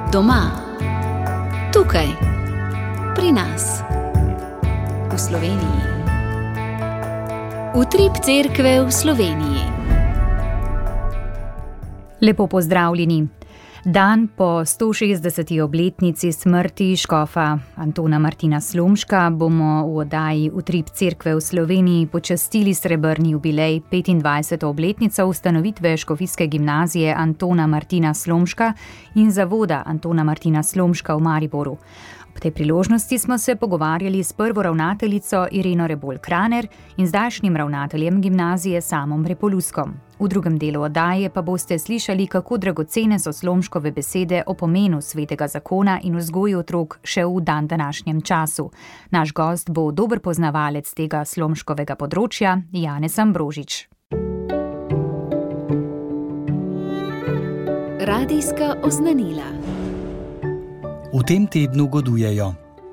Doma, tukaj, pri nas, v Sloveniji. Utrip cerkve v Sloveniji. Lepo pozdravljeni. Dan po 160. obletnici smrti škofa Antona Martina Slomška bomo v oddaji Utrip cerkve v Sloveniji počastili srebrni jubilej 25. obletnico ustanovitve škofijske gimnazije Antona Martina Slomška in zavoda Antona Martina Slomška v Mariboru. Ob tej priložnosti smo se pogovarjali s prvo ravnateljico Ireno Rebolj-Kraner in zdajšnjim ravnateljem gimnazije Samom Repoluskom. V drugem delu oddaje pa boste slišali, kako dragocene so Slomškove besede o pomenu svetega zakona in vzgoji otrok še v današnjem času. Naš gost bo dober poznavalec tega Slomškovega področja, Janez Ambrožič. Radijska oznanila. V tem tednu godujejo.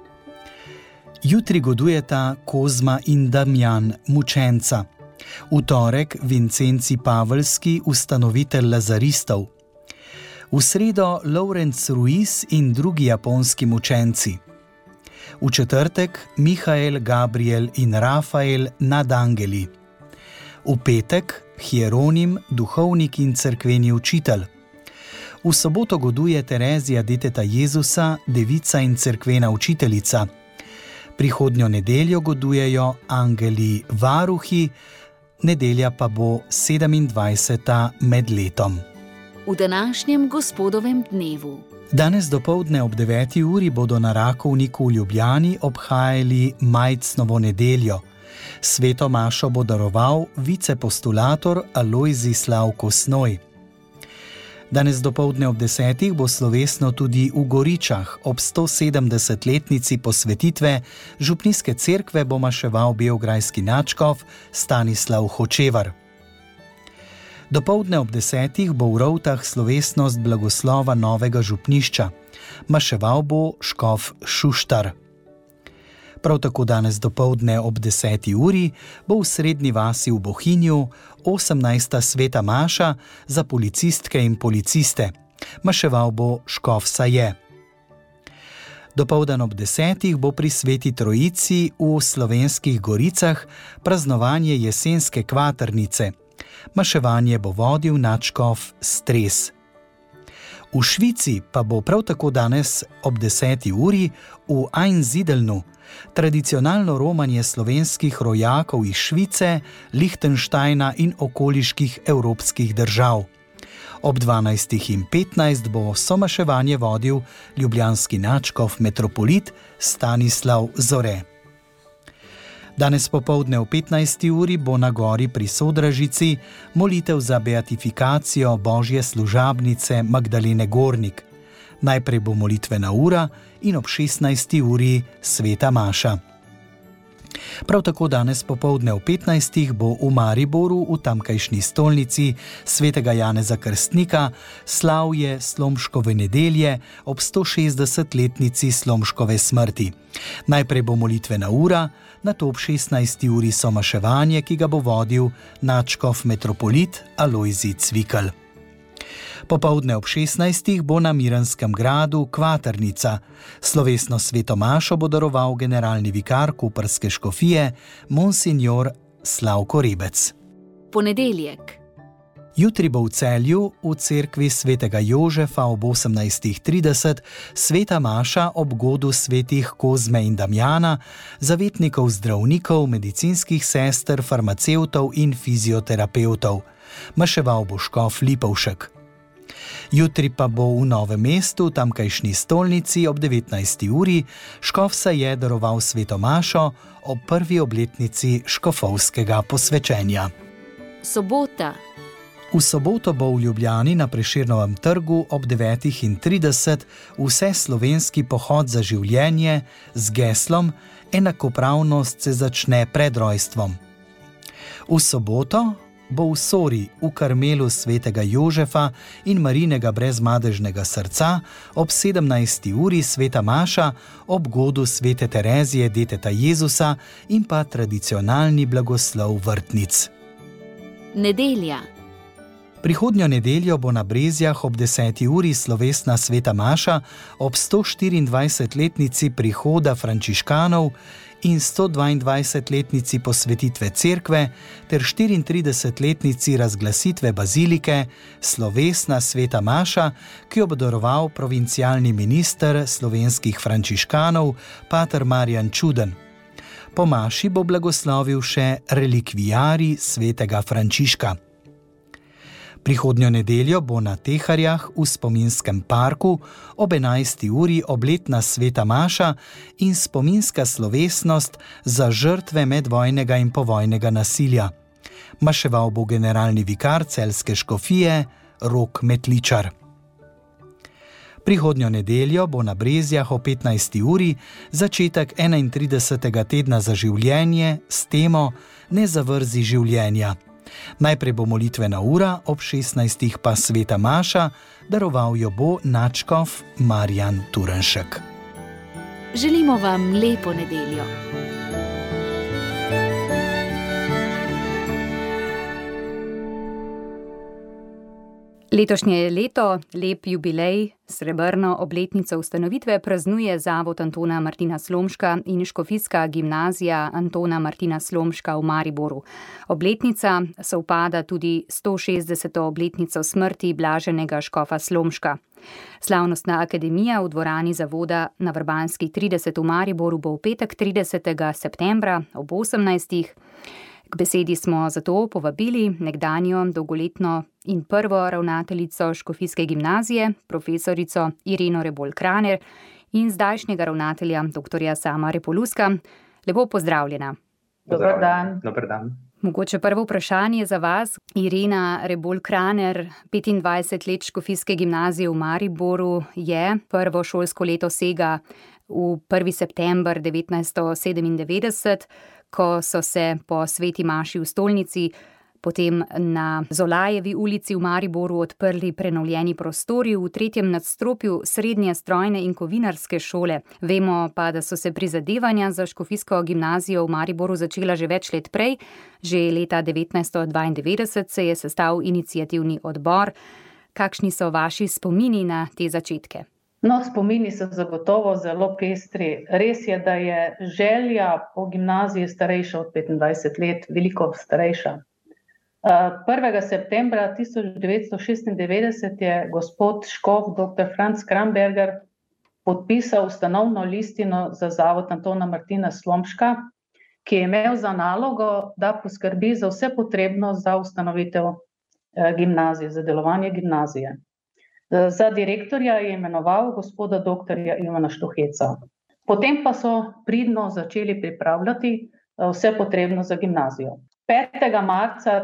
Jutri godujeta Kozma in Damjan, mučenca. V torek Vincenci Pavelski, ustanovitelj lazaristov. V sredo Lorenz Ruiz in drugi japonski mučenci. V četrtek Mihael, Gabriel in Rafael nadangeli. V petek Hieronim, duhovnik in cerkveni učitelj. V soboto goduje Terezija deteta Jezusa, devica in cerkvena učiteljica. Prihodnjo nedeljo godujejo angeli varuhi, nedelja pa bo 27. med letom. V današnjem gospodovem dnevu. Danes dopoldne ob 9. uri bodo na Rakovniku v Ljubljani obhajali Majcnovo nedeljo. Sveto mašo bo daroval vicepostulator Alojzij Slavko Snoj. Danes dopoldne ob 10. bo slovesno tudi v Goričah. Ob 170-letnici posvetitve župnijske cerkve bo maševal beograjski nadškof Stanislav Hočevar. Dopoldne ob 10. bo v Rovtah slovesnost blagoslova novega župnišča. Maševal bo škof Šuštar. Prav tako danes dopoldne ob 10. uri bo v Srednji vasi v Bohinju 18. sveta maša za policistke in policiste. Maševal bo škof Saje. Dopoldan ob 10. bo pri Sveti Trojici v Slovenskih Goricah praznovanje jesenske kvaternice. Maševanje bo vodil nadškof Stres. V Švici pa bo prav tako danes ob 10. uri v Einsiedelnu tradicionalno romanje slovenskih rojakov iz Švice, Lichtensteina in okoliških evropskih držav. Ob 12:15 bo somaševanje vodil ljubljanski nadškof metropolit Stanislav Zore. Danes popoldne v 15. uri bo na gori pri Sodražici molitev za beatifikacijo Božje služabnice Magdalene Gornik. Najprej bo molitvena ura in ob 16. uri sveta maša. Prav tako danes popoldne v 15. bo v Mariboru v tamkajšnji stolnici svetega Janeza Krstnika slavje Slomškove nedelje ob 160-letnici Slomškove smrti. Najprej bo molitvena ura, nato ob 16. uri somaševanje, ki ga bo vodil nadškof metropolit Alojzij Cvikl. Popoldne ob 16. bo na Miranskem gradu kvaternica. Slovesno sveto mašo bo daroval generalni vikar koprske škofije monsignor Slavko Rebec. Ponedeljek. Jutri bo v Celju v cerkvi svetega Jožefa ob 18:30 sveta maša ob godu svetih Kozme in Damjana, zavetnikov zdravnikov, medicinskih sester, farmacevtov in fizioterapevtov. Maševal bo škof Lipovšek. Jutri pa bo v Novem mestu, tamkajšnji stolnici, ob 19. uri škof Saje daroval sveto mašo ob prvi obletnici škofovskega posvečenja. Sobota. V soboto bo v Ljubljani na Prešernovem trgu ob 9:30 vseslovenski pohod za življenje z geslom Enakopravnost se začne pred rojstvom. V soboto bo v Sori v Karmelu svetega Jožefa in Marinega brezmadežnega srca ob 17. uri sveta maša ob godu svete Terezije deteta Jezusa in pa tradicionalni blagoslov vrtnic. Nedelja. Prihodnjo nedeljo bo na Brezjah ob 10. uri slovesna sveta maša ob 124-letnici prihoda frančiškanov in 122-letnici posvetitve cerkve ter 34-letnici razglasitve bazilike, slovesna sveta maša, ki jo bo daroval provincialni minister slovenskih frančiškanov, pater Marjan Čuden. Po maši bo blagoslovil še relikvijarij svetega Frančiška. Prihodnjo nedeljo bo na Teharjah v spominskem parku ob 11. uri obletna sveta maša in spominska slovesnost za žrtve medvojnega in povojnega nasilja. Maševal bo generalni vikar celjske škofije Rok Metličar. Prihodnjo nedeljo bo na Brezjah o 15. uri začetek 31. tedna za življenje s temo Ne zavrzi življenja. Najprej bo molitvena ura, ob 16. pa sveta maša, daroval jo bo nadškof Marjan Turnšek. Želimo vam lepo nedeljo. Letošnje leto, lep jubilej, srebrno obletnico ustanovitve praznuje Zavod Antona Martina Slomška in Škofijska gimnazija Antona Martina Slomška v Mariboru. Obletnica sovpada tudi 160. obletnico smrti blaženega škofa Slomška. Slavnostna akademija v dvorani zavoda na Vrbanski 30 v Mariboru bo v petek 30. septembra ob 18. K besedi smo zato povabili nekdanjo dolgoletno in prvo ravnateljico Škofijske gimnazije, profesorico Ireno Rebolj-Kraner in zdajšnjega ravnatelja dr. Sama Repoluska. Lepo pozdravljena. Dober dan. Dober dan. Mogoče prvo vprašanje za vas. Irena Rebolj-Kraner, 25 let Škofijske gimnazije v Mariboru je, prvo šolsko leto sega v 1. september 1997, ko so se po sveti maši v stolnici potem na Zolajevi ulici v Mariboru odprli prenovljeni prostori v 3. nadstropju srednje strojne in kovinarske šole. Vemo pa, da so se prizadevanja za Škofijsko gimnazijo v Mariboru začela že več let prej. Že leta 1992 se je sestal iniciativni odbor. Kakšni so vaši spomini na te začetke? No, spomini so zagotovo zelo pestri. Res je, da je želja po gimnaziji starejša od 25 let, veliko starejša. 1. septembra 1996 je gospod škof dr. Franc Kramberger podpisal ustanovno listino za Zavod Antona Martina Slomška, ki je imel za nalogo, da poskrbi za vse potrebno za ustanovitev gimnazije, za delovanje gimnazije. Za direktorja je imenoval gospoda doktorja Ivana Štuheca. Potem pa so pridno začeli pripravljati vse potrebno za gimnazijo. 5. marca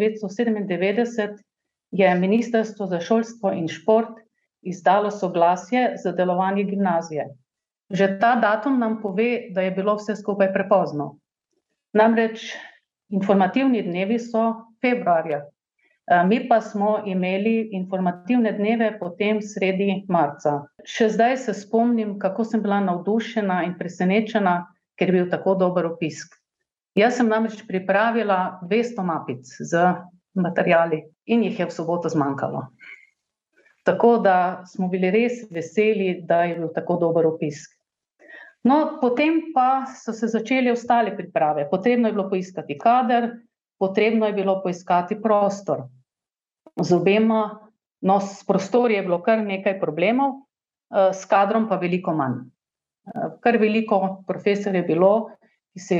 1997 je Ministrstvo za šolstvo in šport izdalo soglasje za delovanje gimnazije. Že ta datum nam pove, da je bilo vse skupaj prepozno. Namreč informativni dnevi so februarja. Mi pa smo imeli informativne dneve potem sredi marca. Še zdaj se spomnim, kako sem bila navdušena in presenečena, ker je bil tako dober opisk. Jaz sem namreč pripravila 200 mapic z materiali in jih je v soboto zmanjkalo. Tako da smo bili res veseli, da je bil tako dober opisk. No, potem pa so se začeli ostale priprave. Potrebno je bilo poiskati kader, potrebno je bilo poiskati prostor. Z obema, no, s prostori je bilo kar nekaj problemov, s kadrom pa veliko manj. Kar veliko profesorjev je bilo, ki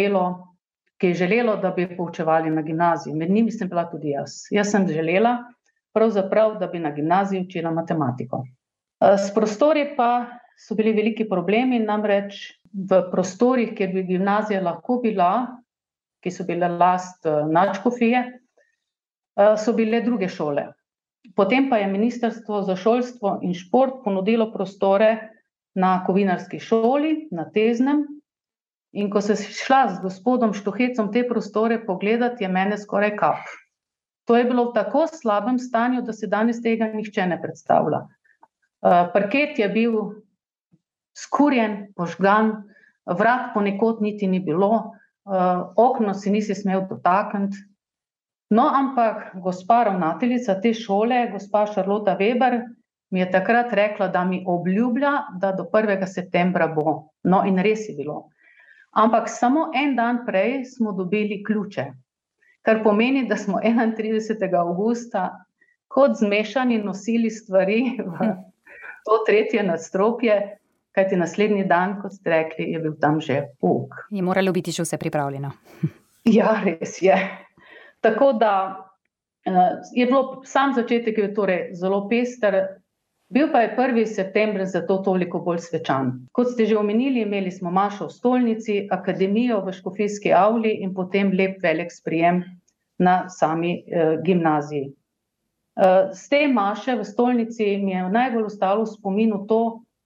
je želelo, da bi poučevali na gimnaziji. Med njimi sem bila tudi jaz. Jaz sem želela pravzaprav, da bi na gimnaziji učila matematiko. S prostori pa so bili veliki problemi, namreč v prostorih, kjer bi gimnazija lahko bila, ki so bile last nadškofije, so bile druge šole. Potem pa je Ministrstvo za šolstvo in šport ponudilo prostore na kovinarski šoli, na Teznem. In ko se šla z gospodom Štuhecom te prostore pogledati, je mene skoraj kap. To je bilo v tako slabem stanju, da se danes tega nihče ne predstavlja. Parket je bil skurjen, požgan, vrat ponekod niti ni bilo, okno si nisi smel dotakniti. No, ampak gospa ravnateljica te šole, gospa Šarlota Weber, mi je takrat rekla, da mi obljublja, da do 1. septembra bo. No, in res je bilo. Ampak samo en dan prej smo dobili ključe, kar pomeni, da smo 31. avgusta kot zmešani nosili stvari v to 3. nadstropje, kajti naslednji dan, kot ste rekli, je bil tam že pouk. Je moralo biti že vse pripravljeno. Ja, res je. Tako da je bilo, sam začetek je torej zelo pester, bil pa je 1. september zato toliko bolj svečan. Kot ste že omenili, imeli smo mašo v stolnici, akademijo v škofijski avli in potem lep velik sprijem na sami gimnaziji. Z te maše v stolnici mi je najbolj ostalo v spominu to,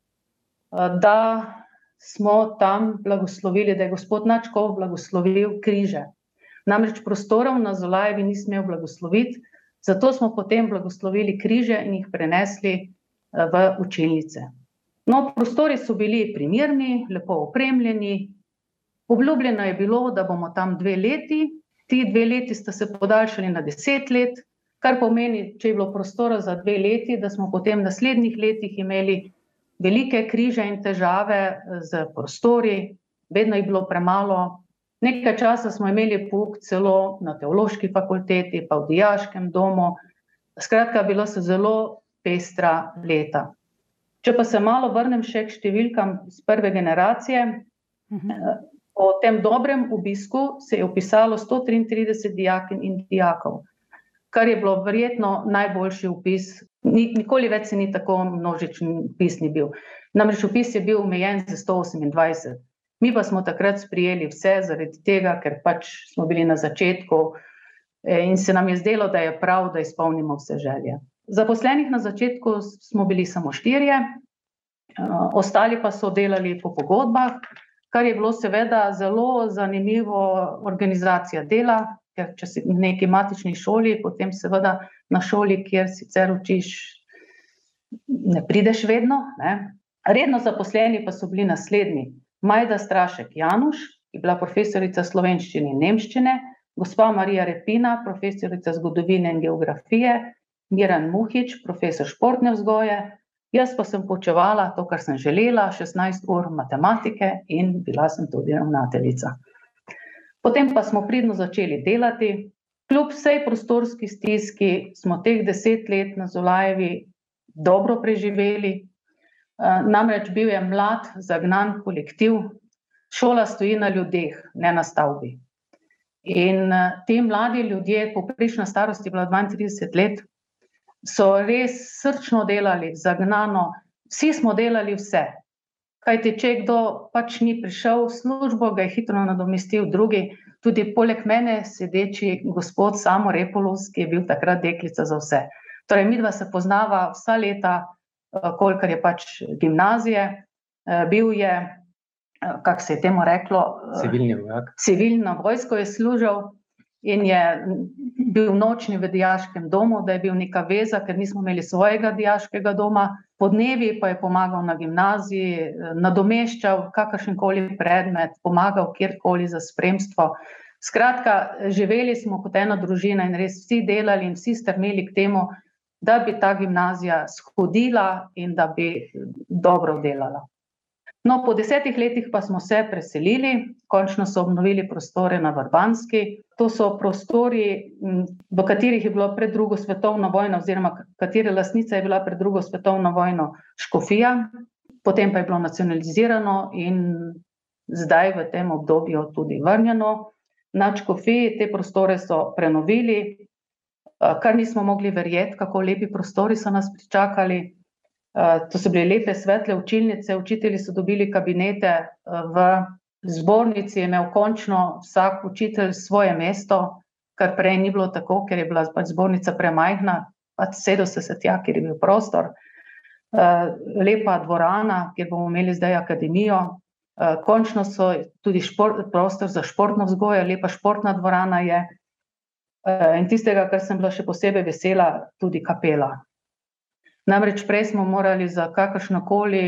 da smo tam blagoslovili, da je gospod nadškof blagoslovil križe. Namreč prostorov na Zolajevi ni smel blagosloviti, zato smo potem blagoslovili križe in jih prenesli v učilnice. No, prostori so bili primerni, lepo opremljeni, obljubljeno je bilo, da bomo tam 2 leti, ti 2 leti sta se podaljšali na 10 let, kar pomeni, če je bilo prostora za 2 leti, da smo potem v naslednjih letih imeli velike križe in težave z prostori, vedno je bilo premalo. Nekaj časa smo imeli pouk celo na teološki fakulteti, pa v dijaškem domu. Skratka, bilo so zelo pestra leta. Če pa se malo vrnem še k številkam z prve generacije, po tem dobrem obisku se je vpisalo 133 dijakinj in dijakov, kar je bilo verjetno najboljši vpis. Nikoli več se ni tako množičen vpis ni bil. Namreč vpis je bil omejen za 128. Mi pa smo takrat sprejeli vse zaradi tega, ker pač smo bili na začetku in se nam je zdelo, da je prav, da izpolnimo vse želje. Zaposlenih na začetku smo bili samo 4, ostali pa so delali po pogodbah, kar je bilo seveda zelo zanimivo organizacija dela, ker če si v neki matični šoli, potem seveda na šoli, kjer sicer učiš, ne prideš vedno, ne. Redno zaposleni pa so bili naslednji. Majda Strašek Januš, ki je bila profesorica slovenščine in nemščine, gospa Marija Repina, profesorica zgodovine in geografije, Miran Muhič, profesor športne vzgoje, jaz pa sem poučevala to, kar sem želela, 16 ur matematike in bila sem tudi ravnateljica. Potem pa smo pridno začeli delati. Kljub vsej prostorski stiski smo teh 10 let na Zolajevi dobro preživeli. Namreč bil je mlad, zagnan kolektiv, šola stoji na ljudeh, ne na stavbi. In ti mladi ljudje, povprečna starost je bila 32 let, so res srčno delali, zagnano, vsi smo delali vse. Kajti če kdo pač ni prišel v službo, ga je hitro nadomestil drugi, tudi poleg mene sedeči gospod Samo Repolovs, ki je bil takrat deklica za vse. Torej, midva se poznava vsa leta, kolikor je pač gimnazije, bil je, kako se je temu reklo, Civilni vojak. Civilno vojsko je služil in je bil nočni v dijaškem domu, da je bil neka veza, ker nismo imeli svojega dijaškega doma. Podnevi pa je pomagal na gimnaziji, nadomeščal kakršenkoli predmet, pomagal kjerkoli za spremstvo. Skratka, živeli smo kot ena družina in res vsi delali in vsi strmeli k temu, da bi ta gimnazija shodila in da bi dobro delala. No, po 10 letih pa smo se preselili, končno so obnovili prostore na Vrbanski. To so prostori, v katerih je bilo pred 2. svetovno vojno, oziroma katere lastnica je bila pred 2. svetovno vojno škofija, potem pa je bilo nacionalizirano in zdaj v tem obdobju tudi vrnjeno. Na škofiji te prostore so prenovili, kar nismo mogli verjeti, kako lepi prostori so nas pričakali. To so bile lepe svetle učilnice, učitelji so dobili kabinete, v zbornici je imel končno vsak učitelj svoje mesto, kar prej ni bilo tako, ker je bila pač zbornica premajhna, pač sedel se tja, kjer je bil prostor. Lepa dvorana, kjer bomo imeli zdaj akademijo, končno so tudi prostor za športno vzgojo, lepa športna dvorana je. In tistega, kar sem bila še posebej vesela, tudi kapela. Namreč prej smo morali za kakršnokoli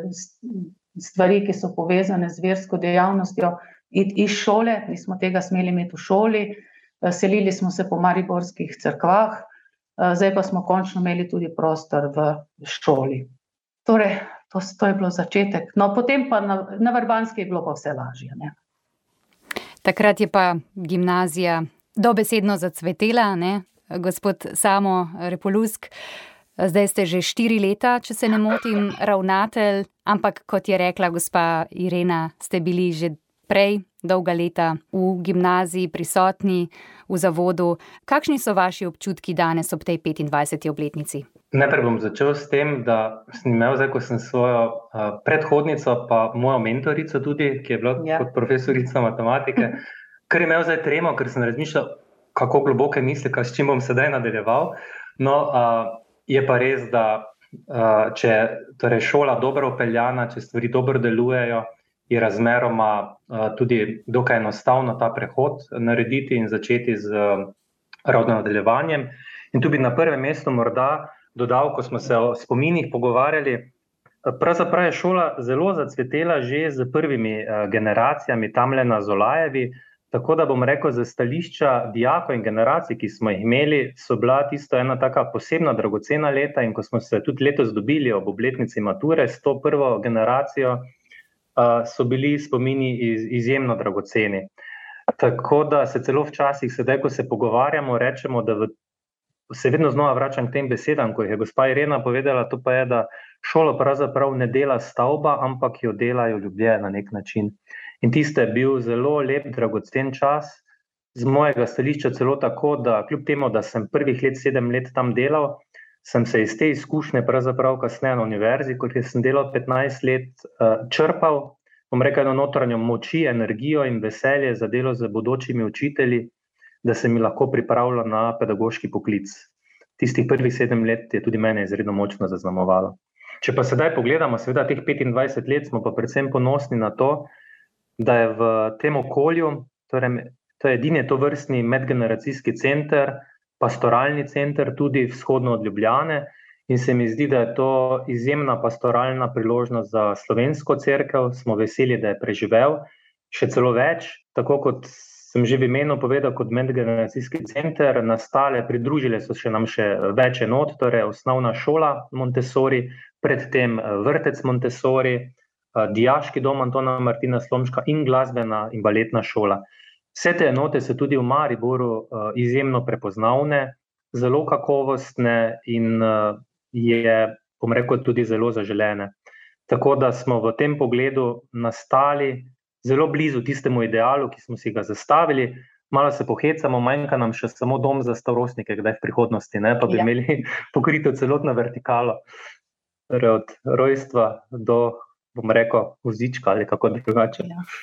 stvari, ki so povezane z versko dejavnostjo, iti iz šole, nismo tega smeli imeti v šoli, selili smo se po mariborskih cerkvah, zdaj pa smo končno imeli tudi prostor v šoli. Torej, to je bilo začetek. No, potem pa na Vrbanski je bilo pa vse lažje, ne. Takrat je pa gimnazija dobesedno zacvetela, ne? Gospod Samo Repolusk, zdaj ste že 4 leta, če se ne motim, ravnatelj, ampak kot je rekla gospa Irena, ste bili že prej dolga leta v gimnaziji prisotni, v zavodu. Kakšni so vaši občutki danes ob tej 25. obletnici? Najprej bom začel s tem, da sem imel zdaj, ko sem svojo predhodnico, pa mojo mentorico tudi, ki je bila kot profesorica matematike, ker je imel zdaj tremo, ker sem razmišljal, kako globoke misli, s čim bom sedaj nadaljeval. No, je pa res, da če torej šola dobro upeljana, če stvari dobro delujejo, je razmeroma tudi dokaj enostavno ta prehod narediti in začeti z rodnim nadaljevanjem. In tu bi na prvem mestu morda dodal, ko smo se o spominih pogovarjali, pravzaprav je šola zelo zacvetela že z prvimi generacijami tamle na Zolajevi, tako da bom rekel, za stališča dijakov in generacij, ki smo jih imeli, so bila tisto ena taka posebna dragocena leta in ko smo se tudi letos dobili ob obletnici mature s to prvo generacijo, so bili spomini izjemno dragoceni. Tako da se celo včasih sedaj, ko se pogovarjamo, rečemo, da se vedno znova vračam k tem besedam, ko jih je gospa Irena povedala, to pa je, da šolo pravzaprav ne dela stavba, ampak jo delajo ljudje na nek način. In tiste je bil zelo lep, dragocen čas, z mojega stališča celo tako, da kljub temu, da sem prvih 7 let tam delal, sem se iz te izkušnje pravzaprav kasneje na univerzi, kot sem delal 15 let, črpal, bom rekel, eno notranjo moči, energijo in veselje za delo z bodočimi učitelji, da se mi lahko pripravlja na pedagoški poklic. Tistih prvih 7 let je tudi mene izredno močno zaznamovalo. Če pa sedaj pogledamo, seveda teh 25 let, smo pa predvsem ponosni na to, da je v tem okolju, torej to je edini tovrstni medgeneracijski center, pastoralni center, tudi vzhodno od Ljubljane, in se mi zdi, da je to izjemna pastoralna priložnost za slovensko cerkev, smo veseli, da je preživel, še celo več, tako kot sem že v imenu povedal, kot medgeneracijski center, nastale, pridružile so še nam še več enot, torej osnovna šola Montessori, predtem vrtec Montessori, dijaški dom Antona Martina Slomška in glasbena in baletna šola. Vse te enote so tudi v Mariboru izjemno prepoznavne, zelo kakovostne in je, bom rekel, tudi zelo zaželene. Tako da smo v tem pogledu nastali zelo blizu tistemu idealu, ki smo si ga zastavili. Malo se pohecamo, manjka nam še samo dom za starostnike, kdaj v prihodnosti, ne? Pa bi imeli pokrito celotno vertikalo, torej od rojstva do, bom rekel, vozička ali kako drugače.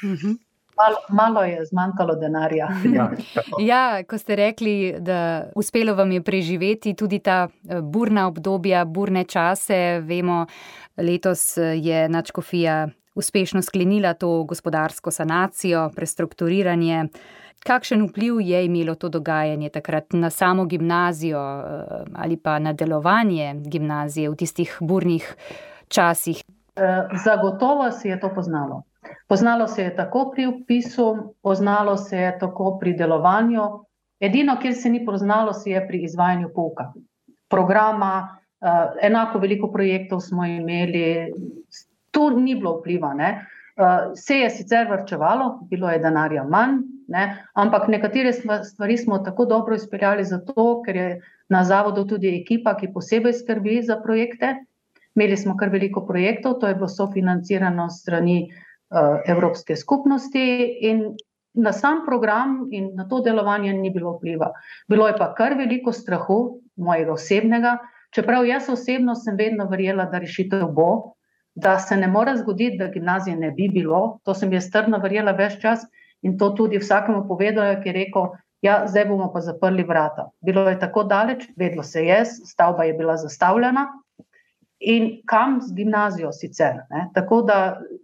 Malo je zmanjkalo denarja. Ja, ko ste rekli, da uspelo vam je preživeti tudi ta burna obdobja, burne čase, vemo, letos je nadškofija uspešno sklenila to gospodarsko sanacijo, prestrukturiranje. Kakšen vpliv je imelo to dogajanje takrat na samo gimnazijo ali pa na delovanje gimnazije v tistih burnih časih? Zagotovo se je to poznalo. Poznalo se je tako pri vpisu, poznalo se je tako pri delovanju. Edino, kjer se ni poznalo, se je pri izvajanju pouka. Programa, enako veliko projektov smo imeli, tu ni bilo vpliva, ne. Se je sicer varčevalo, bilo je denarja manj, ne, ampak nekatere stvari smo tako dobro izpeljali zato, ker je na zavodu tudi ekipa, ki posebej skrbi za projekte. Imeli smo kar veliko projektov, to je bilo sofinancirano strani Evropske skupnosti in na sam program in na to delovanje ni bilo vpliva. Bilo je pa kar veliko strahu, mojega osebnega, čeprav jaz osebno sem vedno verjela, da rešitev bo, da se ne more zgoditi, da gimnazije ne bi bilo, to sem jaz trdno verjela ves čas in to tudi vsakemu povedala, ki je rekel, ja, zdaj bomo pa zaprli vrata. Bilo je tako daleč, vedlo se je, stavba je bila zastavljena in kam z gimnazijo sicer, ne? Tako da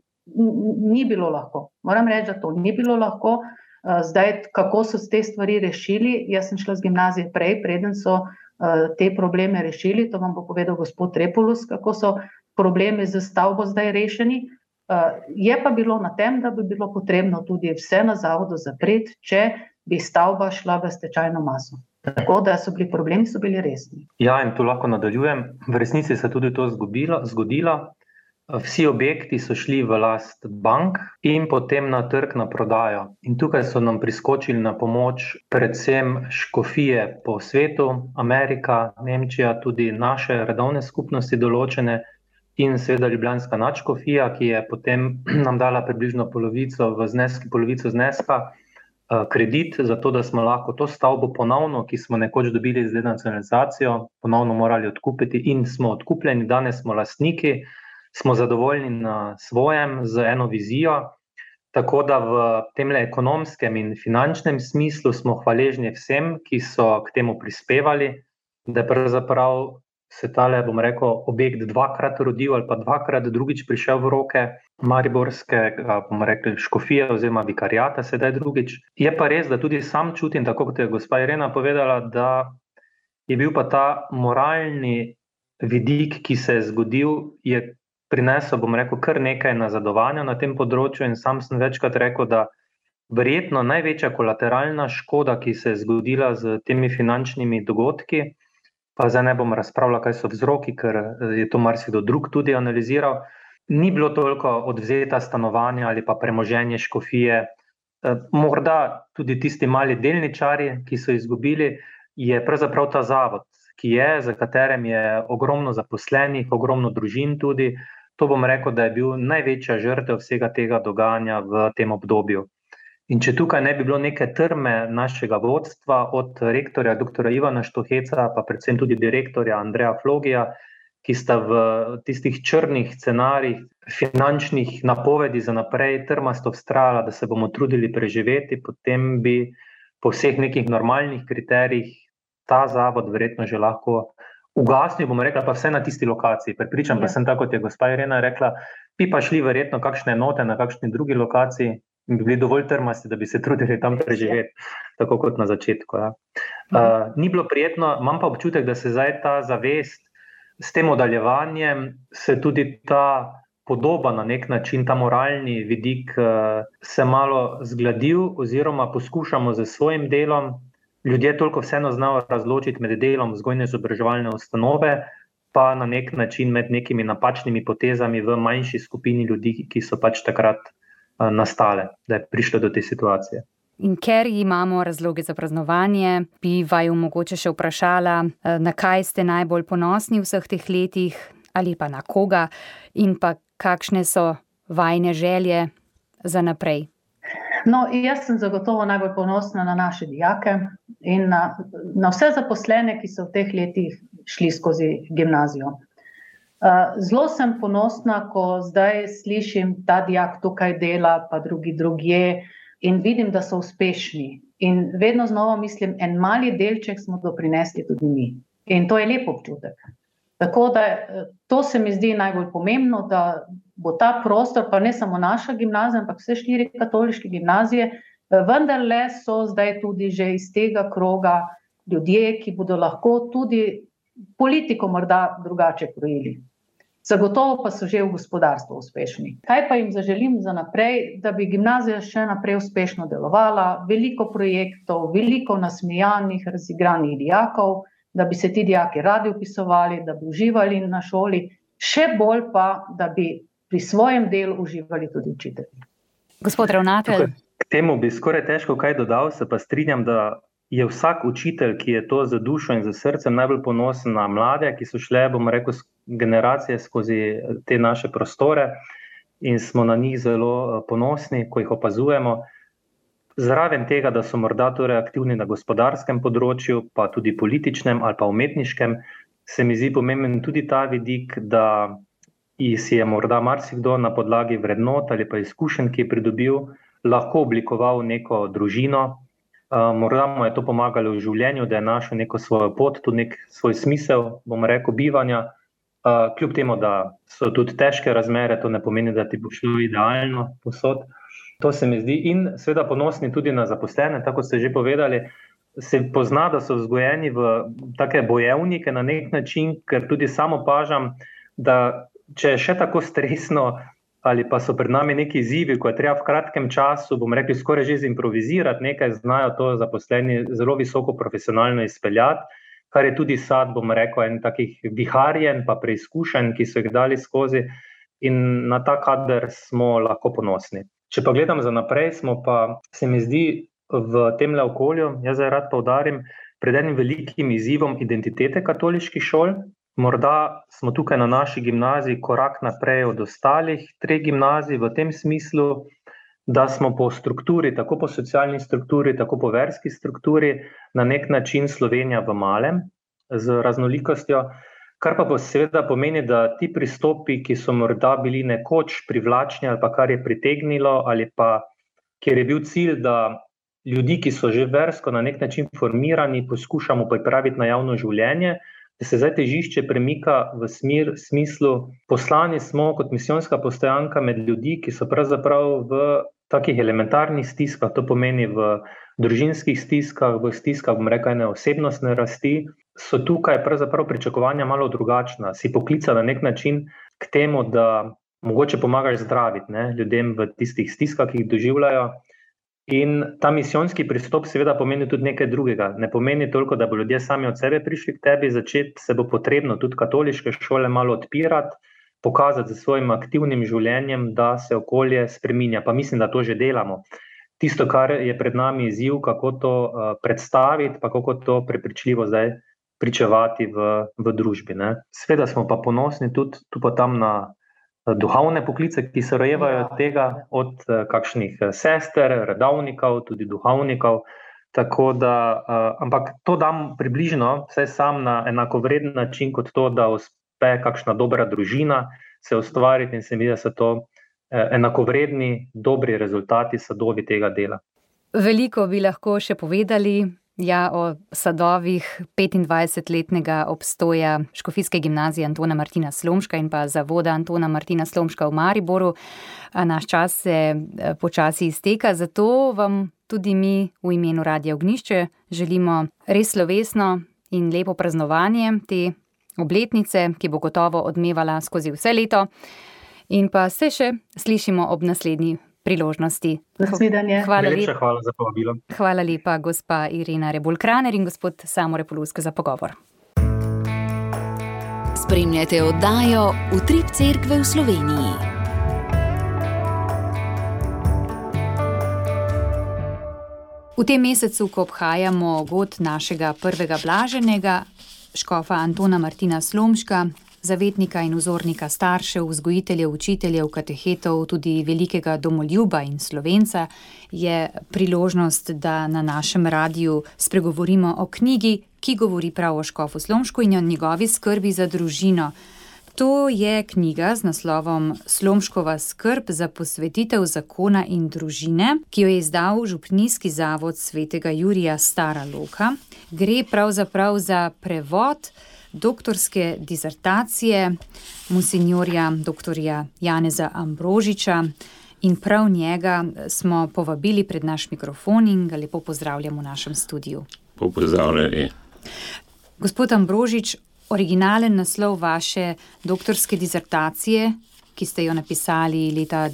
ni bilo lahko. Moram reči, da to ni bilo lahko. Zdaj, kako so te stvari rešili, jaz sem šla z gimnazije prej, preden so te probleme rešili, to vam bo povedal gospod Repolus, kako so problemi z stavbo zdaj rešeni. Je pa bilo na tem, da bi bilo potrebno tudi vse na zavodu zapreti, če bi stavba šla v stečajno maso. Tako da problemi so bili resni. Ja, in tu lahko nadaljujem. V resnici se tudi to zgodilo. Vsi objekti so šli v last bank in potem na trg na prodajo. In tukaj so nam priskočili na pomoč predvsem škofije po svetu, Amerika, Nemčija, tudi naše redovne skupnosti določene in seveda ljubljanska nadškofija, ki je potem nam dala približno polovico zneska kredit, zato da smo lahko to stavbo ponovno, ki smo nekoč dobili z denacionalizacijo, ponovno morali odkupiti in smo odkupljeni, danes smo lastniki, smo zadovoljni na svojem z eno vizijo, tako da v temle ekonomskem in finančnem smislu smo hvaležni vsem, ki so k temu prispevali, da pravzaprav se tale, bom rekel, objekt dvakrat rodil ali pa dvakrat drugič prišel v roke mariborske, bomo rekli, škofije oziroma vikarijata, sedaj drugič. Je pa res, da tudi sam čutim, tako kot je gospa Irena povedala, da je bil pa ta moralni vidik, ki se je zgodil, je prinesel, bom rekel, kar nekaj nazadovanja na tem področju in sam sem večkrat rekel, da verjetno največja kolateralna škoda, ki se je zgodila z temi finančnimi dogodki, pa zdaj ne bom razpravljal, kaj so vzroki, ker je to marsikdo drug tudi analiziral, ni bilo toliko odvzeta stanovanja ali pa premoženje škofije. Morda tudi tisti mali delničarji, ki so izgubili, je pravzaprav ta zavod, ki je, za katerem je ogromno zaposlenih, ogromno družin tudi. To bom rekel, da je bil največja žrtev vsega tega dogajanja v tem obdobju. In če tukaj ne bi bilo neke trme našega vodstva, od rektorja dr. Ivana Štuheca, pa predvsem tudi direktorja Andreja Flogija, ki sta v tistih črnih scenarijih finančnih napovedi za naprej trmasto vztrajala, da se bomo trudili preživeti, potem bi po vseh nekih normalnih kriterijih ta zavod verjetno že lahko ugasnil, bomo rekla, pa vse na tisti lokaciji. Prepričan pa sem, tako kot je gospa Irena rekla, bi pa šli verjetno kakšne enote na kakšni drugi lokaciji in bi bili dovolj trmasti, da bi se trudili tam preživeti, tako kot na začetku. Ja. Ni bilo prijetno, imam pa občutek, da se zdaj ta zavest s tem odaljevanjem, se tudi ta podoba na nek način, ta moralni vidik se malo zgladil oziroma poskušamo z svojim delom. Ljudje toliko vseeno znajo razločiti med delom vzgojno-izobraževalne ustanove, pa na nek način med nekimi napačnimi potezami v manjši skupini ljudi, ki so pač takrat nastale, da je prišlo do te situacije. In ker imamo razloge za praznovanje, bi vaju mogoče še vprašala, na kaj ste najbolj ponosni v vseh teh letih, ali pa na koga, in pa kakšne so vajine želje za naprej. No, jaz sem zagotovo najbolj ponosna na naše dijake in na vse zaposlene, ki so v teh letih šli skozi gimnazijo. Zelo sem ponosna, ko zdaj slišim, ta dijak tukaj dela, pa drugi drugje, in vidim, da so uspešni. In vedno znova mislim, en mali delček smo doprinesli tudi mi. In to je lep občutek. Tako da to se mi zdi najbolj pomembno, da bo ta prostor, pa ne samo naša gimnazija, ampak vse 4 katoliške gimnazije, vendarle so zdaj tudi že iz tega kroga ljudje, ki bodo lahko tudi politiko morda drugače krojili. Zagotovo pa so že v gospodarstvu uspešni. Kaj pa jim zaželim za naprej? Da bi gimnazija še naprej uspešno delovala, veliko projektov, veliko nasmejanih, razigranih dijakov, da bi se ti dijaki radi vpisovali, da bi uživali na šoli, še bolj pa, da bi pri svojem delu uživali tudi učitelji. Gospod ravnatelj. K temu bi skoraj težko kaj dodal, se pa strinjam, da je vsak učitelj, ki je to za dušo in za srcem, najbolj ponosen na mlade, ki so šle, bomo rekel, generacije skozi te naše prostore in smo na njih zelo ponosni, ko jih opazujemo. Zraven tega, da so morda torej aktivni na gospodarskem področju, pa tudi političnem ali pa umetniškem, se mi zdi pomemben tudi ta vidik, da si je morda marsikdo na podlagi vrednot ali pa izkušenj, ki je pridobil, lahko oblikoval neko družino. Morda mu je to pomagalo v življenju, da je našel neko svojo pot, tudi nek svoj smisel, bomo rekel, bivanja. Kljub temu, da so tudi težke razmere, to ne pomeni, da ti bo šlo idealno posod. To se mi zdi in seveda ponosni tudi na zaposlene, tako ste že povedali, se pozna, da so vzgojeni v take bojevnike na nek način, ker tudi sam opažam, da če je še tako stresno, ali pa so pred nami neki izzivi, ko je treba v kratkem času, bomo rekli, skoraj že zimprovizirati nekaj, znajo to zaposleni zelo visoko profesionalno izpeljati, kar je tudi sad, bomo rekel, en takih viharjen pa preizkušenj, ki so jih dali skozi, in na ta kader smo lahko ponosni. Če pa gledam za naprej, smo pa, se mi zdi, v temle okolju, jaz zdaj rad poudarim, pred enim velikim izzivom identitete katoliških šol. Morda smo tukaj na naši gimnaziji korak naprej od ostalih 3 gimnazij v tem smislu, da smo po strukturi, tako po socialni strukturi, tako po verski strukturi, na nek način Slovenija v malem, z raznolikostjo, kar pa seveda pomeni, da ti pristopi, ki so morda bili nekoč privlačni ali pa kar je pritegnilo, ali pa kjer je bil cilj, da ljudi, ki so že versko na nek način formirani, poskušamo pripraviti na javno življenje, da se zdaj težišče premika v smislu, poslani smo kot misijonska postojanka med ljudi, ki so pravzaprav v takih elementarnih stiskah, to pomeni v družinskih stiskah, v stiskah, bom rekel, ene osebnostne rasti, so tukaj pravzaprav pričakovanja malo drugačna. Si poklica na nek način k temu, da mogoče pomagaš zdraviti ljudem v tistih stiskah, ki jih doživljajo. In ta misijonski pristop seveda pomeni tudi nekaj drugega. Ne pomeni toliko, da bo ljudje sami od sebe prišli k tebi, začeti se bo potrebno tudi katoliške šole malo odpirati, pokazati za svojim aktivnim življenjem, da se okolje spreminja. Pa mislim, da to že delamo. Tisto, kar je pred nami izziv, kako to predstaviti, pa kako to prepričljivo zdaj pričevati v družbi. Seveda smo pa ponosni tudi tu pa tam na duhovne poklice, ki se rojevajo od tega, od kakšnih sester, redovnikov, tudi duhovnikov, tako da, ampak to dam približno, vsaj sam na enakovreden način, kot to, da uspe kakšna dobra družina se ustvariti in se mi, da so to enakovredni, dobri rezultati, sadovi tega dela. Veliko bi lahko še povedali, o sadovih 25-letnega obstoja Škofijske gimnazije Antona Martina Slomška in pa zavoda Antona Martina Slomška v Mariboru. Naš čas se počasi izteka, zato vam tudi mi v imenu Radia Ognjišče želimo res slovesno in lepo praznovanje te obletnice, ki bo gotovo odmevala skozi vse leto. In pa se še slišimo ob naslednji priložnosti. Nasvidenje. Hvala za povabilo. Hvala lepa, gospa Irena Rebolj-Kraner in gospod Samo Repolusk za pogovor. Spremljate oddajo Utrip Cerkve v Sloveniji. V tem mesecu, ko obhajamo god našega prvega blaženega, škofa Antona Martina Slomška, zavetnika in vzornika staršev, vzgojiteljev, učiteljev, katehetov, tudi velikega domoljuba in Slovenca, je priložnost, da na našem radiju spregovorimo o knjigi, ki govori prav o škofu Slomšku in o njegovi skrbi za družino. To je knjiga z naslovom Slomškova skrb za posvetitev zakona in družine, ki jo je izdal Župnijski zavod svetega Jurija Stara Loka. Gre pravzaprav za prevod doktorske disertacije monsinjorja doktorja Janeza Ambrožiča in prav njega smo povabili pred naš mikrofon in ga lepo pozdravljamo v našem studiu. Pozdravljeni. Gospod Ambrožič, originalen naslov vaše doktorske disertacije, ki ste jo napisali leta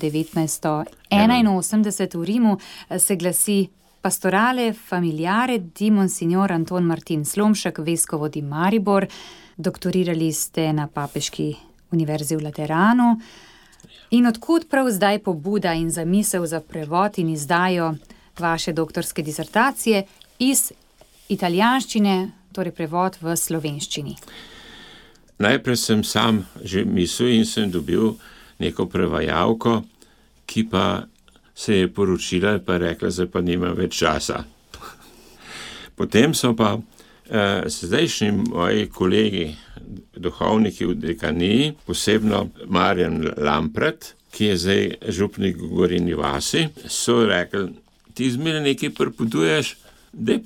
1981 v Rimu, se glasi Pastorale familiare di Monsignor Anton Martin Slomšek, vescovo di Maribor. Doktorirali ste na Papeški univerzi v Lateranu. In odkud prav zdaj pobuda in zamisel za prevod in izdajo vaše doktorske disertacije iz italijanščine, torej prevod v slovenščini? Najprej sem sam že mislil in sem dobil neko prevajalko, ki pa se je poročila in pa rekla, da pa nimam več časa. Potem so pa zdajšnji moji kolegi, duhovniki v dekaniji, posebno Marjan Lampret, ki je zdaj župnik v Gorenji vasi, so rekli, ti zmeraj nekaj pripoveduješ, daj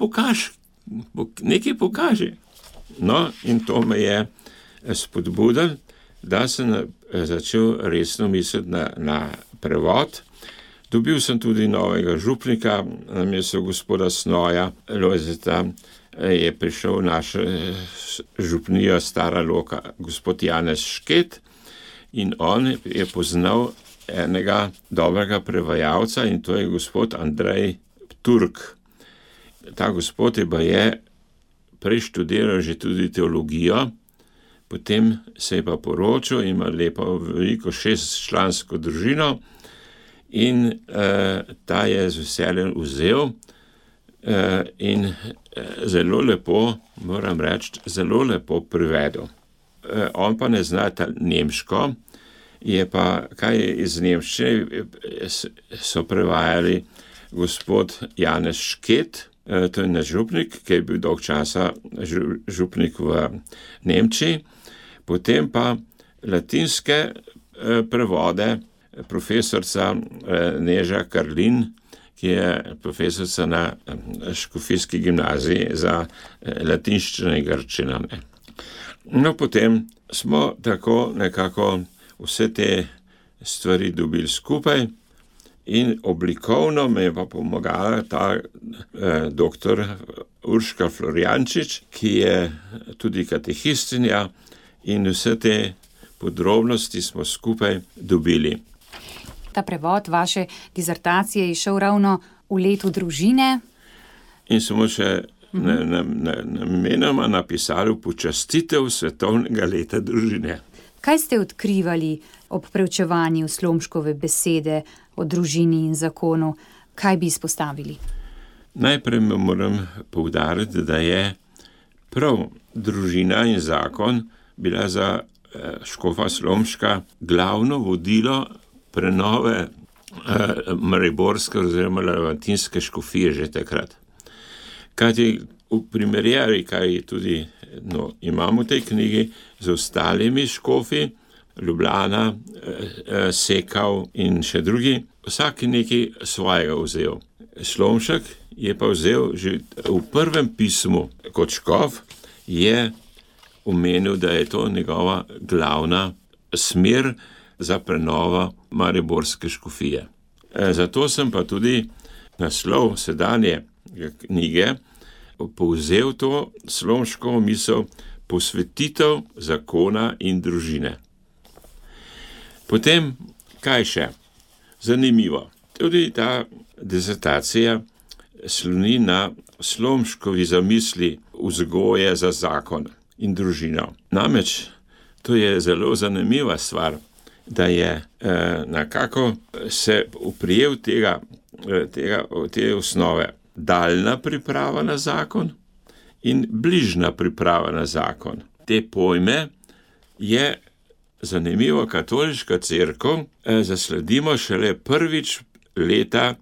nekaj pokaži. No, in to me je spodbudilo, da sem začel resno misliti na prevod. Dobil sem tudi novega župnika, namesto gospoda Snoja Lojzeta je prišel v našo župnijo Stara Loka gospod Janez Šket in on je poznal enega dobrega prevajalca in to je gospod Andrej Turk. Ta gospod je prej študiral že tudi teologijo, potem se je pa poročil, ima lepo veliko 6-člansko družino in ta je z veseljem vzel in zelo lepo, moram reči, zelo lepo prevedel. On pa ne zna nemško, je pa kaj iz nemščine so prevajali gospod Janez Šket, to je naš župnik, ki je bil dolg časa župnik v Nemčiji, potem pa latinske prevode profesorca Neža Karlin, ki je profesorica na Škofijski gimnaziji za latinščino in grščino. No, potem smo tako nekako vse te stvari dobili skupaj in oblikovno me je pa pomagala ta doktor Urška Florjančič, ki je tudi katehistinja in vse te podrobnosti smo skupaj dobili. Ta prevod vaše dizertacije je šel ravno v letu družine. In smo še namenoma napisali počastitev svetovnega leta družine. Kaj ste odkrivali ob preučevanju Slomškove besede o družini in zakonu? Kaj bi izpostavili? Najprej moram poudariti, da je prav družina in zakon bila za škofa Slomška glavno vodilo prenove mariborske oziroma levantinske škofije že takrat. Kajti v primerjavi, kaj tudi imamo v tej knjigi, z ostalimi škofi, Ljubljana, Sekav in še drugi, vsak nekaj svojega vzel. Slomšek je pa vzel že v prvem pismu kot škof, je omenil, da je to njegova glavna smer za prenovo mariborske škofije. Zato sem pa tudi naslov sedanje knjige povzel to Slomškovo misel posvetitev zakona in družine. Potem, kaj še? Zanimivo. Tudi ta dizertacija sloni na Slomškovi zamisli vzgoje za zakon in družino. Namreč, to je zelo zanimiva stvar, da je nekako se oprijel te osnove daljna priprava na zakon in bližna priprava na zakon. Te pojme je zanimivo katoliška cerkev zasledimo šele prvič leta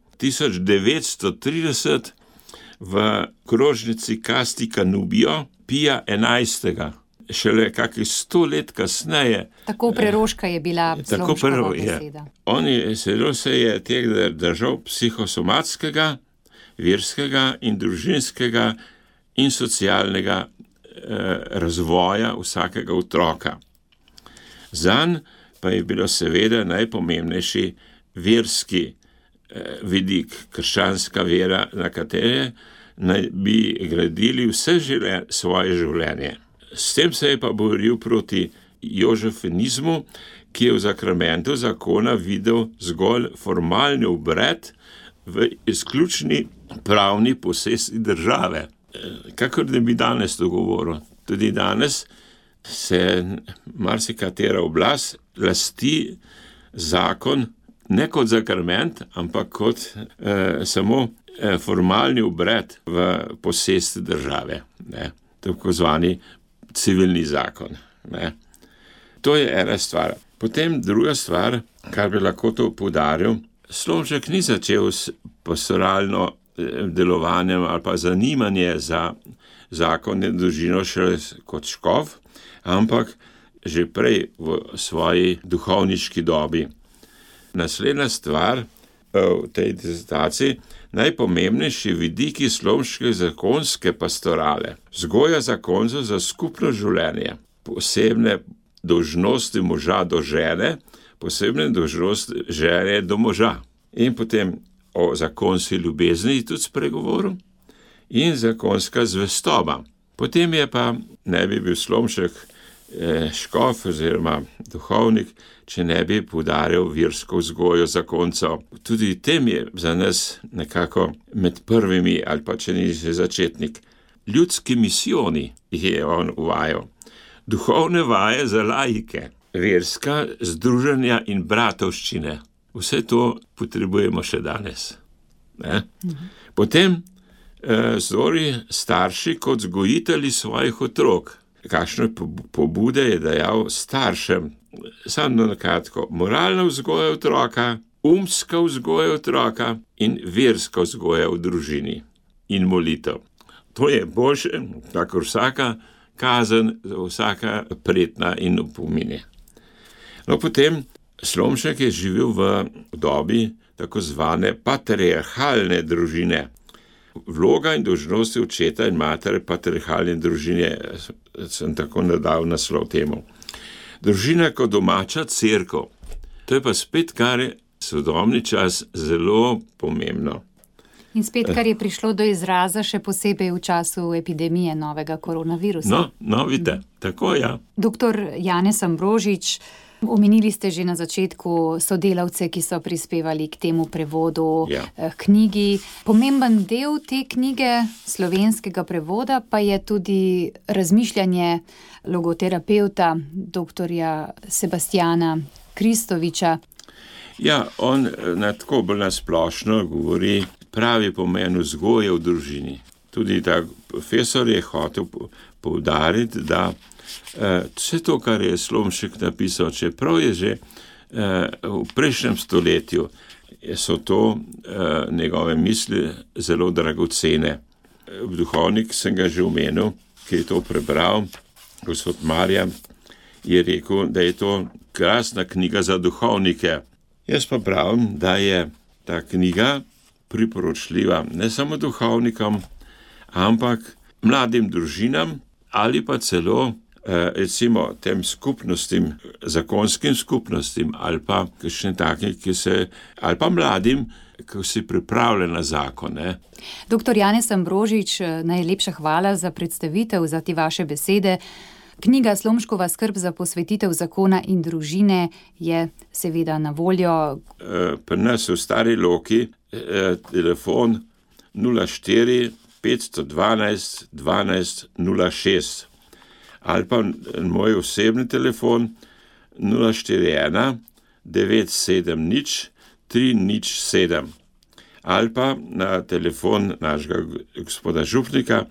1930 v krožnici Castica Nubio Pija XI. Šele kakih 100 let kasneje. Tako preroška je bila Slomškova beseda. On se je tega držal psihosomatskega, verskega in družinskega in socialnega razvoja vsakega otroka. Zanj pa je bilo seveda najpomembnejši verski vidik, krščanska vera, na katere naj bi gradili vse svoje življenje. S tem se je pa boril proti jožefenizmu, ki je v zakramentu zakona videl zgolj formalni obred v izključni pravni posesti države. Kakor da bi danes to govoril. Tudi danes se marsikatera oblast lasti zakon ne kot zakrament, ampak kot samo formalni obred v posesti države. Tako zvani civilni zakon. To je ena stvar. Potem druga stvar, kar bi lahko to poudaril, Slomšek ni začel s pastoralno delovanjem ali pa zanimanje za zakon in družino šele kot škof, ampak že prej v svoji duhovniški dobi. Naslednja stvar v tej dizertaciji, najpomembnejši vidiki Slomške zakonske pastorale. Vzgoja zakoncev za skupno življenje, posebne dolžnosti moža do žene, posebne dolžnosti žene do moža. In potem o zakonski ljubezni tudi spregovoril in zakonska zvestoba. Potem je pa, ne bi bil Slomšek škof oziroma duhovnik, če ne bi poudarjal versko vzgojo zakoncev. Tudi tem je za nas nekako med prvimi, ali pa če ni že začetnik. Ljudski misijoni je on uvajal. Duhovne vaje za laike, verska združenja in bratovščine. Vse to potrebujemo še danes. Ne? Potem zori starši kot vzgojitelji svojih otrok. Kakšne pobude je dajal staršem? Samo na kratko, moralna vzgoja otroka, umska vzgoja otroka in verska vzgoja v družini in molitev. To je boljše, kakor vsaka kazen, vsaka pretna in opominje. No, potem Slomšek je živel v dobi tako zvane patriarhalne družine. Vloga in dolžnosti očeta in matere patriarhalne družine, sem tako nadal naslov temu. Družina kot domača cerkev. To je pa spet, kar je sodobni čas zelo pomembno. In spet, kar je prišlo do izraza še posebej v času epidemije novega koronavirusa. No, vidite, tako ja. Doktor Janez Ambrožič, omenili ste že na začetku sodelavce, ki so prispevali k temu prevodu knjigi. Pomemben del te knjige, slovenskega prevoda, pa je tudi razmišljanje logoterapeuta, doktorja Sebastiana Kristoviča. Ja, on tako bolj nasplošno govori pravi pomen vzgoje v družini. Tudi ta profesor je hotel poudariti, da vse to, kar je Slomšek napisal, čeprav je že v prejšnjem stoletju, so to njegove misli zelo dragocene. Duhovnik sem ga že omenil, ki je to prebral, gospod Marjan, je rekel, da je to krasna knjiga za duhovnike. Jaz pa pravim, da je ta knjiga priporočljiva ne samo duhovnikom, ampak mladim družinam ali pa celo recimo tem skupnostim, zakonskim skupnostim ali pa kakšne take, ali pa mladim, ki si pripravlja na zakon. Doktor Janez Ambrožič, najlepša hvala za predstavitev, za te vaše besede. Knjiga Slomškova skrb za posvetitev zakona in družine je seveda na voljo. Pri nas v Stari Loki telefon 04 512 12 06 ali pa moj osebni telefon 041 970 307 ali pa na telefon našega gospoda župnika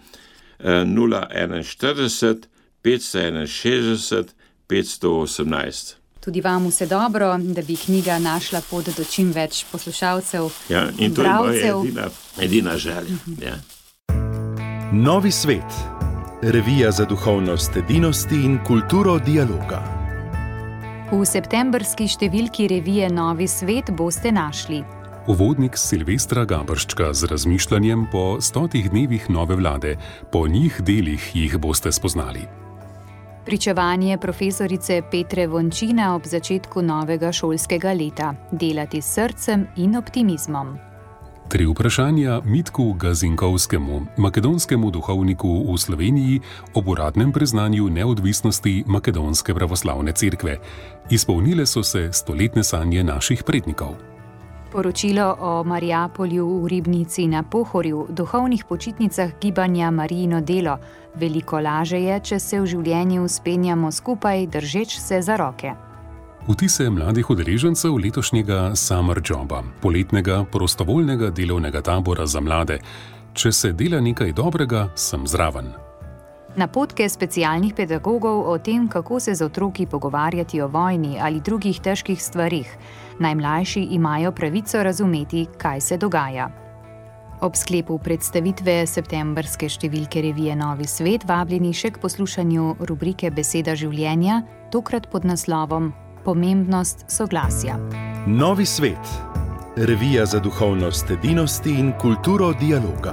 041 561 518. Tudi vam vse dobro, da bi knjiga našla pot do čim več poslušalcev, in to je moja edina želja. Ja. Novi svet. Revija za duhovnost edinosti in kulturo dialoga. V septembrski številki revije Novi svet boste našli uvodnik Silvestra Gabrščka z razmišljanjem po 100 dnevih nove vlade. Po njih delih jih boste spoznali. Pričevanje profesorice Petre Vončina ob začetku novega šolskega leta. Delati s srcem in optimizmom. 3 vprašanja Mitku Gazinkovskemu, makedonskemu duhovniku v Sloveniji, ob uradnem priznanju neodvisnosti Makedonske pravoslavne cerkve. Izpolnile so se stoletne sanje naših prednikov. Poročilo o Mariapolju v Ribnici na Pohorju, duhovnih počitnicah gibanja Marijino delo. Veliko laže je, če se v življenju vzpenjamo skupaj, držeč se za roke. Vtise mladih udeležencev letošnjega Summer Joba, poletnega prostovoljnega delovnega tabora za mlade. Če se dela nekaj dobrega, sem zraven. Napotke specialnih pedagogov o tem, kako se z otroki pogovarjati o vojni ali drugih težkih stvarih. Najmlajši imajo pravico razumeti, kaj se dogaja. Ob sklepu predstavitve septembrske številke revije Novi svet vabljeni še k poslušanju rubrike Beseda življenja, tokrat pod naslovom Pomembnost soglasja. Novi svet. Revija za duhovnost edinosti in kulturo dialoga.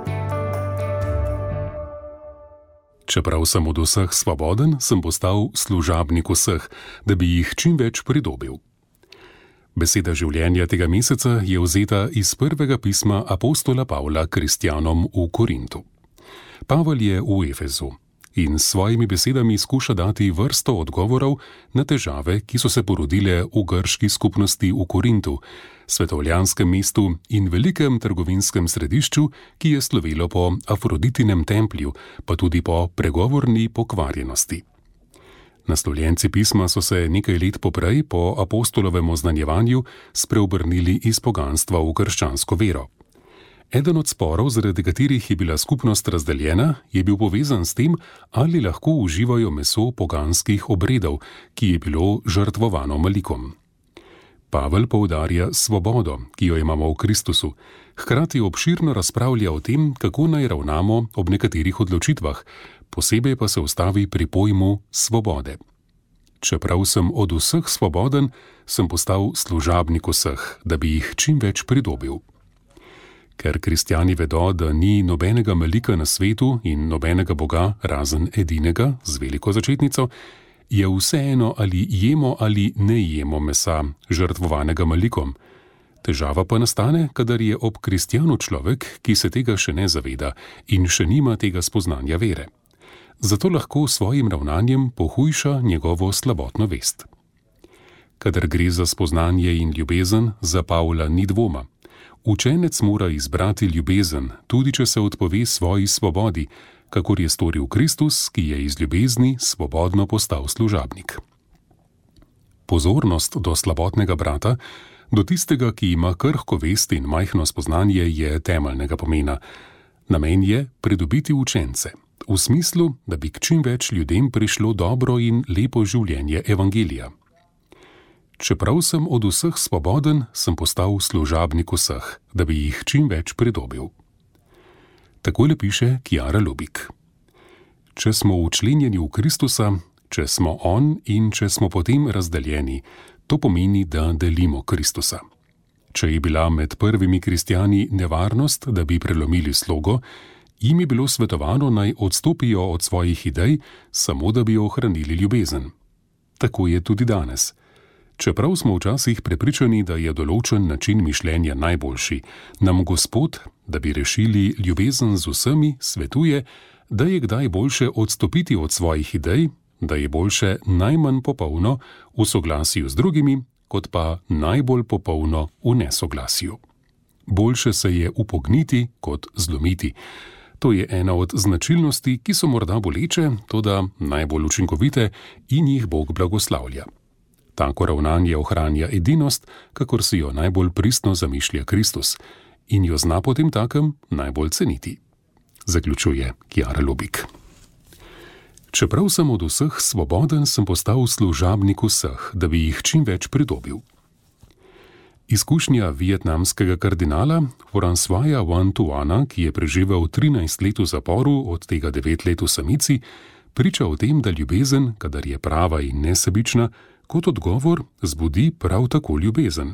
Čeprav sem od vseh svoboden, sem postal služabnik vseh, da bi jih čim več pridobil. Beseda življenja tega meseca je vzeta iz prvega pisma apostola Pavla kristjanom v Korintu. Pavel je v Efezu. in s svojimi besedami skuša dati vrsto odgovorov na težave, ki so se porodile v grški skupnosti v Korintu, svetovljanskem mestu in velikem trgovinskem središču, ki je slovelo po Afroditinem templju, pa tudi po pregovorni pokvarjenosti. Naslovljenci pisma so se nekaj let poprej po apostolovem oznanjevanju spreobrnili iz poganstva v krščansko vero. Eden od sporov, zaradi katerih je bila skupnost razdeljena, je bil povezan s tem, ali lahko uživajo meso poganskih obredov, ki je bilo žrtvovano Malikom. Pavel poudarja svobodo, ki jo imamo v Kristusu, hkrati obširno razpravlja o tem, kako naj ravnamo ob nekaterih odločitvah, posebej pa se ustavi pri pojmu svobode. Čeprav sem od vseh svoboden, sem postal služabnik vseh, da bi jih čim več pridobil. Ker kristjani vedo, da ni nobenega Malika na svetu in nobenega Boga razen edinega z veliko začetnico, je vseeno ali jemo ali ne jemo mesa, žrtvovanega Malikom. Težava pa nastane, kadar je ob kristjanu človek, ki se tega še ne zaveda in še nima tega spoznanja vere. Zato lahko svojim ravnanjem pohujša njegovo slabotno vest. Kadar gre za spoznanje in ljubezen, za Pavla ni dvoma. Učenec mora izbrati ljubezen, tudi če se odpove svoji svobodi, kakor je storil Kristus, ki je iz ljubezni svobodno postal služabnik. Pozornost do slabotnega brata, do tistega, ki ima krhko vest in majhno spoznanje, je temeljnega pomena. Namen je pridobiti učence, v smislu, da bi k čim več ljudem prišlo dobro in lepo življenje evangelija. Čeprav sem od vseh svoboden, sem postal služabnik vseh, da bi jih čim več pridobil. Takole piše Chiara Lubik. Če smo včlenjeni v Kristusa, če smo on in če smo potem razdeljeni, to pomeni, da delimo Kristusa. Če je bila med prvimi kristjani nevarnost, da bi prelomili slogo, jim je bilo svetovano, naj odstopijo od svojih idej, samo da bi ohranili ljubezen. Tako je tudi danes. Čeprav smo včasih prepričani, da je določen način mišljenja najboljši, nam Gospod, da bi rešili ljubezen z vsemi, svetuje, da je kdaj boljše odstopiti od svojih idej, da je boljše najmanj popolno v soglasju z drugimi, kot pa najbolj popolno v nesoglasju. Boljše se je upogniti kot zlomiti. To je ena od značilnosti, ki so morda boleče, toda najbolj učinkovite in jih Bog blagoslavlja. Tako ravnanje ohranja edinost, kakor si jo najbolj pristno zamišlja Kristus in jo zna potem takem najbolj ceniti. Zaključuje Chiara Lubik. Čeprav sem od vseh svoboden, sem postal služabnik vseh, da bi jih čim več pridobil. Izkušnja vietnamskega kardinala Françoisa Van Thuana, ki je preživel 13 let v zaporu, od tega 9 let v samici, priča o tem, da ljubezen, kadar je prava in nesebična, kot odgovor zbudi prav tako ljubezen.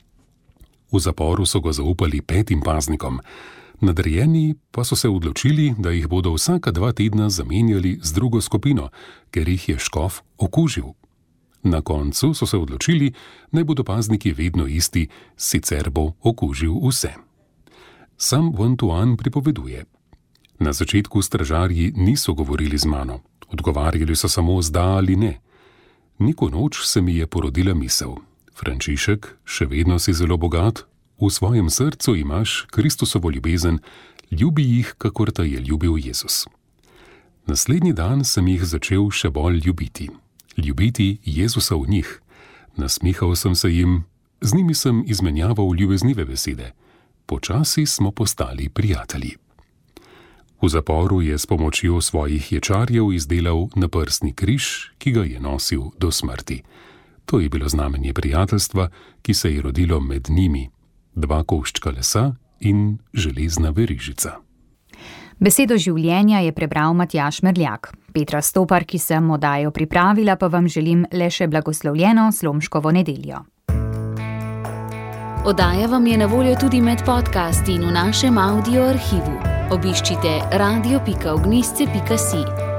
V zaporu so ga zaupali 5 paznikom, nadrejeni pa so se odločili, da jih bodo vsaka 2 tedna zamenjali z drugo skupino, ker jih je škof okužil. Na koncu so se odločili, naj bodo pazniki vedno isti, sicer bo okužil vse. Sam Van Thuan pripoveduje. Na začetku stražarji niso govorili z mano, odgovarjali so samo z da ali ne. Neko noč se mi je porodila misel. Frančišek, še vedno si zelo bogat, v svojem srcu imaš Kristusovo ljubezen, ljubi jih, kakor te je ljubil Jezus. Naslednji dan sem jih začel še bolj ljubiti. Ljubiti Jezusa v njih. Nasmihal sem se jim, z njimi sem izmenjaval ljubeznive besede. Počasi smo postali prijatelji. V zaporu je s pomočjo svojih ječarjev izdelal naprstni križ, ki ga je nosil do smrti. To je bilo znamenje prijateljstva, ki se je rodilo med njimi. 2 koščka lesa in železna verižica. Besedo življenja je prebral Matjaž Merljak. Petra Stopar, ki sem oddajo pripravila, pa vam želim le še blagoslovljeno Slomškovo nedeljo. Oddaja vam je na voljo tudi med podcasti in v našem audio arhivu. Obiščite radio.ognisce.si.